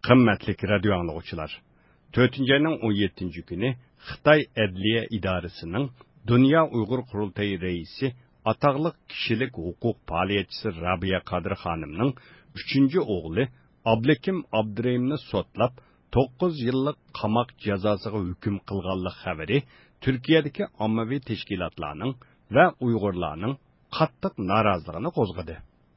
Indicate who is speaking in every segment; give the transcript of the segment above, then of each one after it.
Speaker 1: Qimmatli radio anglag'uchilar, 4-ayning 17 kuni Xitoy Adliya idorasining Dunyo Uyg'ur qurultayi raisi, ataqliq kishilik huquq faoliyatchisi Rabiya Qadir xonimning 3-o'g'li Ablekim Abdurayimni sotlab 9 yillik qamoq jazosiga hukm qilganlik xabari Turkiyadagi ommaviy tashkilotlarning va Uyg'urlarning qattiq noroziligini qo'zg'adi.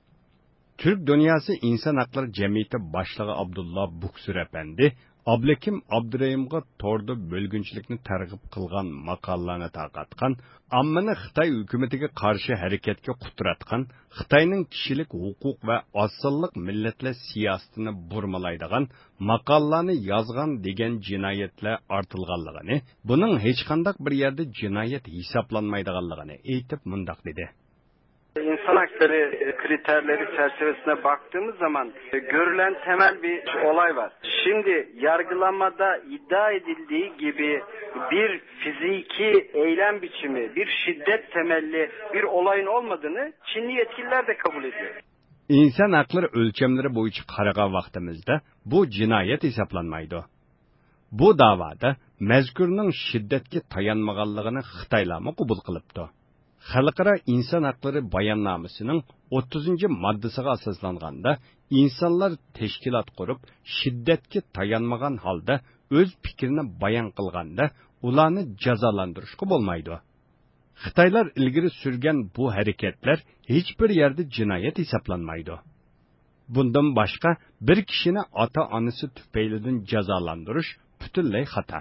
Speaker 1: Türk Dünyası İnsan Hakları Cemiyeti Başlığı Abdullah Buksur Efendi, Ablekim Abdurayimga torda bölgünçülükni targ'ib qilgan maqollarni tarqatgan, ammani Xitoy hukumatiga qarshi harakatga quturatgan, Xitoyning kishilik huquq va osonlik millatlar siyosatini burmalaydigan maqollarni yozgan degan jinoyatlar ortilganligini, buning hech qanday bir yerda jinoyat hisoblanmaydiganligini aytib mundaq dedi.
Speaker 2: İnsan hakları kriterleri çerçevesine baktığımız zaman görülen temel bir olay var. Şimdi yargılamada iddia edildiği gibi bir fiziki eylem biçimi, bir şiddet temelli bir olayın olmadığını Çinli yetkililer de kabul ediyor.
Speaker 1: İnsan hakları ölçemleri bo'yicha qaragan vaqtimizda bu jinoyat hisoblanmaydi. Bu davada mazkurning shiddatga tayanmaganligini Xitoylarmi qabul qilibdi. Xalqaro inson haqlari bayonnamasining 30 moddasiga asoslanganda insonlar tashkilot qurib, shiddatga tayanmagan holda o'z fikrini bayon qilganda ularni jazolantirishga bo'lmaydi. Xitoylar ilgari surgan bu harakatlar hech bir yerda jinoyat hisoblanmaydi. Bundan boshqa bir kishini ota-onasi tufaylidan jazolantirish butunlay xato.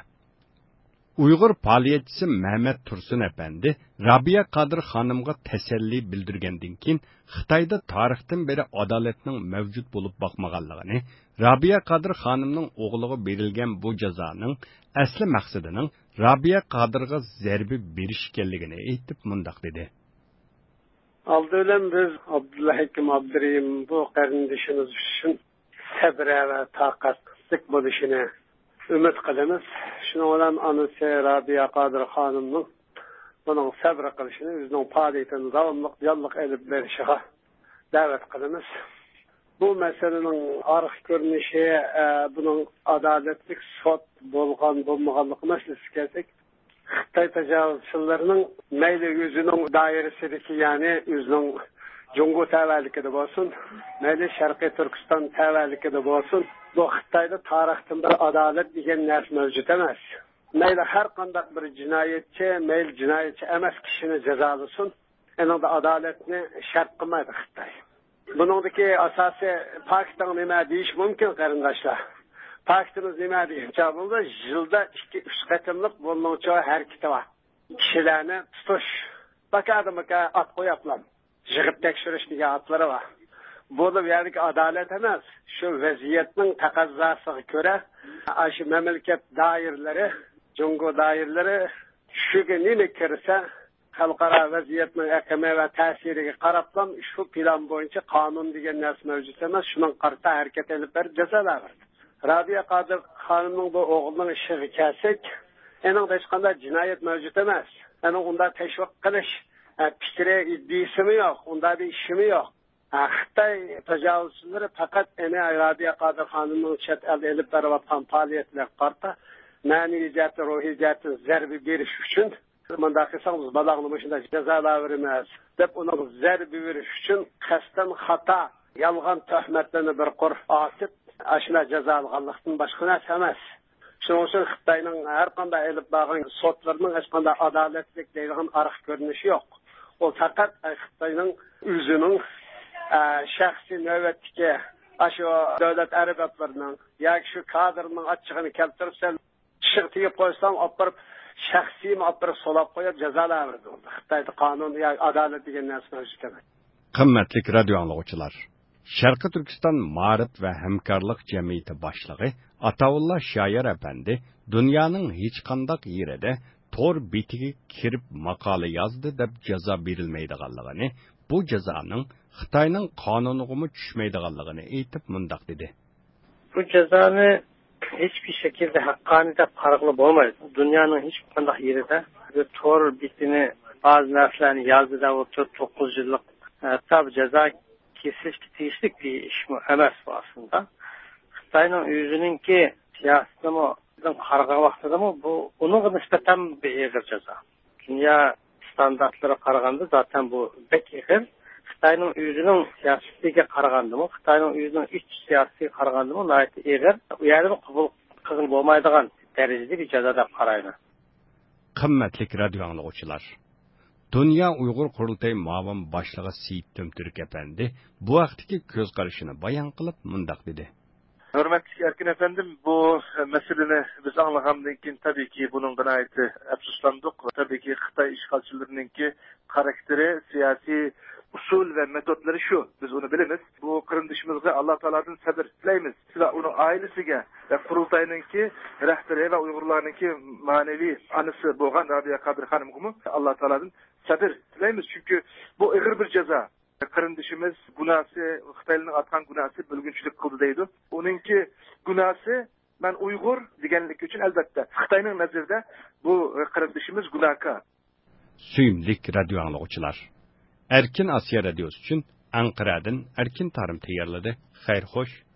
Speaker 1: Uyg'ur faoliyatchisi Mehmet Tursun Efendi, Rabiya Qadir xonimga tasalli bildirgandan keyin Xitoyda tarixdan beri adolatning mavjud bo'lib boqmaganligini, Rabiya Qadir xonimning o'g'liga berilgan bu jazoning asli maqsadining Rabiya Qadirga zarba berish ekanligini aytib mundaq dedi.
Speaker 3: Aldılan biz Abdullah Abdurayim bu qarindishimiz uchun sabr va taqatlik bo'lishini ümit qilamiz. Şuna olan anısı Rabiya Qadir xonimning bunun sabr qilishini, o'zining faoliyatini davomli yolliq elib berishiga da'vat qilamiz. Bu meselenin arıq görünüşü, bunun adaletlik sot bo'lmaganligi meselesi kelsak, Xitoy tajovuzchilarının mayli o'zining doirasidagi, ya'ni o'zining Jungo tavallikida bo'lsin, mayli Sharqiy Turkiston tavallikida bo'lsin, bu Xitoyda tarixdan bir adolat degan narsa mavjud emas. Mayli har qanday bir jinoyatchi, mayli jinoyatchi emas kishini jazolasin, endi adolatni shart qilmaydi Xitoy. Buningdagi asosiy faktdan nima deyish mumkin qarindoshlar? Faktimiz nima deyincha bo'ldi? Yilda 2-3 qatimliq bo'lmovchi harakati bor. Kishilarni tutish, bakadimaka at qo'yaplar. Yig'ib tekshirish degan atlari bor. Bu da yani adalet emas. Şu vaziyetning taqozzosiga ko'ra, shu mamlakat doiralari, Jungo doiralari shuga nima kirsa, xalqaro vaziyetning aqimi va ta'siriga qarabdan shu plan bo'yicha qonun degan narsa mavjud emas. Shuning qarta harakat olib berib jazolar. Rabiya Qadir xonimning bu o'g'lining ishiga kelsak, endi hech qanday jinoyat mavjud emas. Endi unda tashviq qilish fikri iddiasimi yo'q, unda bir ishimi yo'q. Xitoy tajovuzchilari faqat Rabiya Qadir xonimning chet elda elib berayotgan faoliyatlarga qarta ma'naviy jihatda, ruhiy jihatda zarba berish uchun bunday qilsangiz balog'ni shunday jazolar beramiz deb uni zarba berish uchun qasddan xato yolg'on tuhmatlarni bir qurib osib ashuna jazo olganlikdan boshqa narsa emas. Shuning uchun Xitoyning har qanday elib borgan sotlarining hech qanday adolatlik deydigan ariq ko'rinishi yo'q. O faqat Xitoyning o'zining shaxsiy navbatdagi shu davlat arablarning yoki shu kadrning achchig'ini keltirib sen chiqib qo'ysam, olib shaxsiy olib solab qo'yib jazolar berdi. Xitoyda qonun yoki adolat degan narsa mavjud emas.
Speaker 1: Qimmatli radio anglag'uchilar, Sharqiy Turkiston Ma'rif va hamkorlik jamiyati boshlig'i Ataullah Shoir Efendi dunyoning hech qanday yerida tor betiga kirib maqola yozdi deb jazo berilmaydiganligini, bu jazoning Xitoyning qonuniga tushmaydiganligini aytib mundaq dedi.
Speaker 4: Bu jazoni hiçbir şekilde hakkani deb qarag'ili bo'lmaydi. Dunyoning hech qanday yerida tor betini bazı narsalarni yozdi deb 9 yillik tabi jazo kesishga tegishli bir ish emas bu aslında. Xitoyning o'zininki siyosatimi qaragan vaqtidami bu unga nisbatan bir og'ir jazo. Dunyo standartlari qaraganda zaten bu bek og'ir. Xitoyning o'zining siyosatiga qaragandimi, Xitoyning o'zining iç siyosatiga qaragandimi, nəhayət og'ir. U yerda qabul qilib bo'lmaydigan darajada bir jazo deb qarayman.
Speaker 1: Qimmatli radio anglag'uvchilar. Dünya Uyghur Qurultayı muavin boshlig'i Seyittim Türk efendi bu vaqtdagi ko'z qarashini bayon qilib mundaq dedi.
Speaker 5: Hürmetli Erkin efendim, bu meseleni biz anlagandan keyin tabii ki bunun gayeti afsuslandık. Tabii ki Xitay işgalçılarınınki karakteri, siyasi usul ve metotları şu. Biz onu biliriz. Bu kırındışımızda Allah Teala'dan sabır dileyimiz. Ve onun ailesiyle ve Kurultay'ınki rehberi ve Uygurlarınki manevi anısı boğan Rabia Kadir Hanım'ı Allah Teala'dan sabır dileyimiz. Çünkü bu ağır bir ceza. Kırındışımız günahsı, Xitaylı'nın atkan günahsı bölgünçülük kıldı deydi. Onunki günahsı ben Uygur digenlik için elbette. Xitay'nın nazarında bu kırındışımız günahka.
Speaker 1: Süymlik radyo anglag'uvchilar. Erkin Asya radiosi uchun Anqaradan Erkin Tarim tayyorladi. Xayr xo'sh.